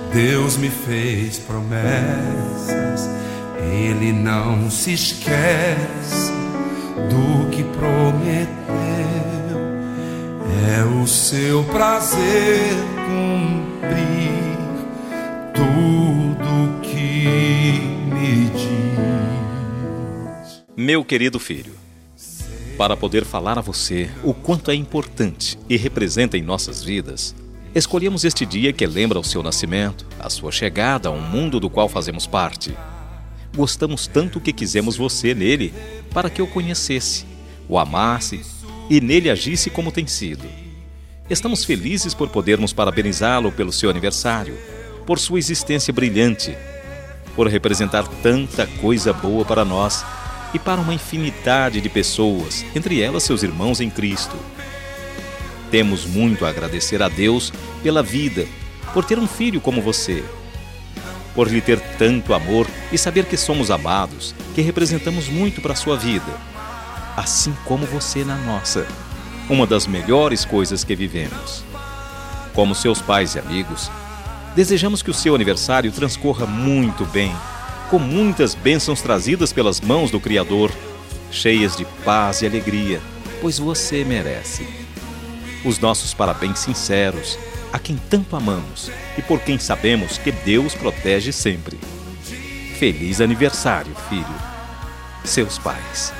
Deus me fez promessas, Ele não se esquece do que prometeu. É o seu prazer cumprir tudo que me diz. Meu querido filho, para poder falar a você o quanto é importante e representa em nossas vidas, escolhemos este dia que lembra o seu nascimento, a sua chegada a um mundo do qual fazemos parte. Gostamos tanto que quisemos você nele para que o conhecesse, o amasse e nele agisse como tem sido. Estamos felizes por podermos parabenizá-lo pelo seu aniversário, por sua existência brilhante, por representar tanta coisa boa para nós e para uma infinidade de pessoas, entre elas seus irmãos em Cristo. Temos muito a agradecer a Deus pela vida, por ter um filho como você, por lhe ter tanto amor e saber que somos amados, que representamos muito para a sua vida, assim como você na nossa, uma das melhores coisas que vivemos. Como seus pais e amigos, desejamos que o seu aniversário transcorra muito bem, com muitas bênçãos trazidas pelas mãos do Criador, cheias de paz e alegria, pois você merece. Os nossos parabéns sinceros a quem tanto amamos e por quem sabemos que Deus protege sempre. Feliz aniversário, filho. Seus pais.